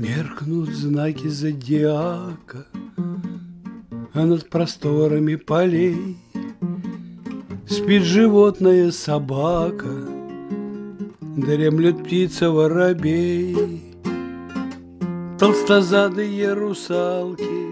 Меркнут знаки зодиака, а над просторами полей спит животное собака, дремлет птица воробей. Толстозадые русалки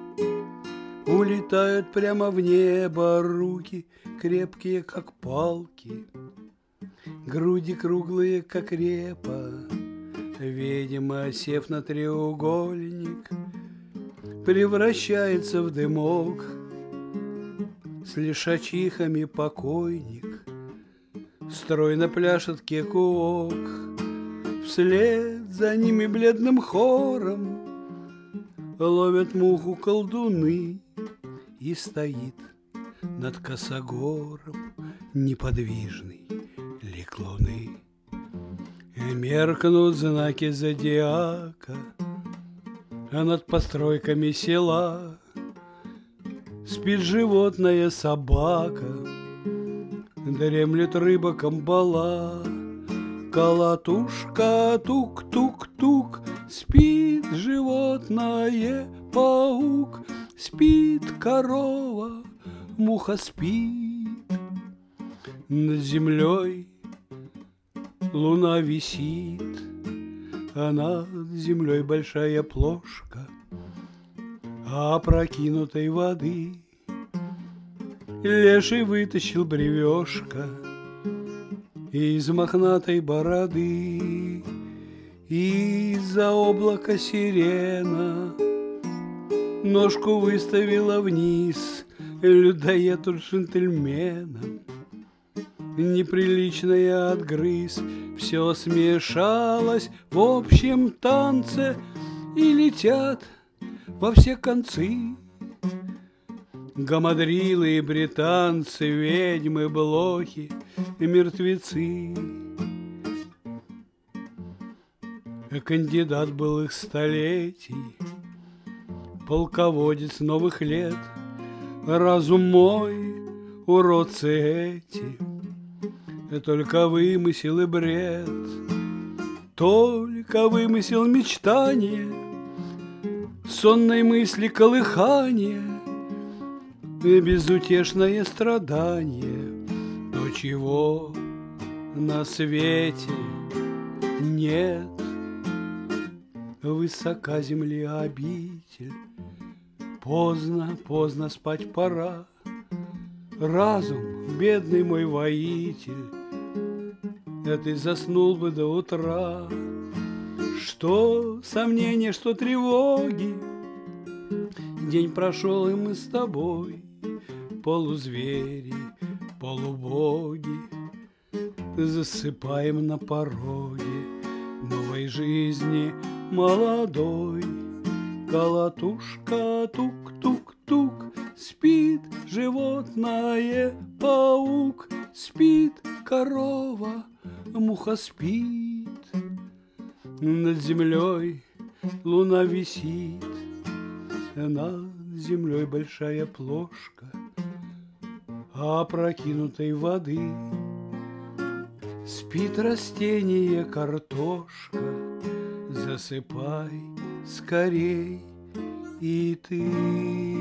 улетают прямо в небо, руки крепкие, как палки, груди круглые, как репа. Видимо, сев на треугольник, превращается в дымок. С лишачихами покойник стройно пляшет кекуок. Вслед за ними бледным хором ловят муху колдуны, и стоит над косогором неподвижный лик луны. И меркнут знаки зодиака, а над постройками села спит животное собака, дремлет рыба камбала. Колотушка, тук-тук-тук, спит животное паук, спит корова, муха спит. Над землей луна висит, а над землей большая плошка опрокинутой воды. Леший вытащил бревешко из мохнатой бороды. Из-за облака сирена ножку выставила вниз. Людоед уж джентльменом неприличное отгрыз. Все смешалось в общем танце, и летят во все концы гамадрилы и британцы, ведьмы, блохи и мертвецы. Кандидат былых столетий, полководец новых лет, разум мой, уродцы эти, только вымысел и бред, только вымысел мечтания, сонной мысли колыхание и безутешное страдание. То, чего на свете нет, высока земли обитель, поздно, поздно спать пора. Разум, бедный мой воитель, да ты заснул бы до утра. Что сомнения, что тревоги, день прошел, и мы с тобой полузвери, полубоги, засыпаем на пороге новой жизни молодой. Колотушка, тук-тук-тук, спит животное паук, спит корова, муха спит. Над землей луна висит, над землей большая плошка опрокинутой воды. Спит растение картошка, засыпай скорей и ты.